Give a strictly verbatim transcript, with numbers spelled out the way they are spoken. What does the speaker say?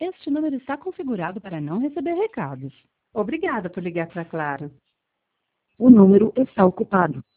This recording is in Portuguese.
Este número está configurado para não receber recados. Obrigada por ligar para Claro. O número está ocupado.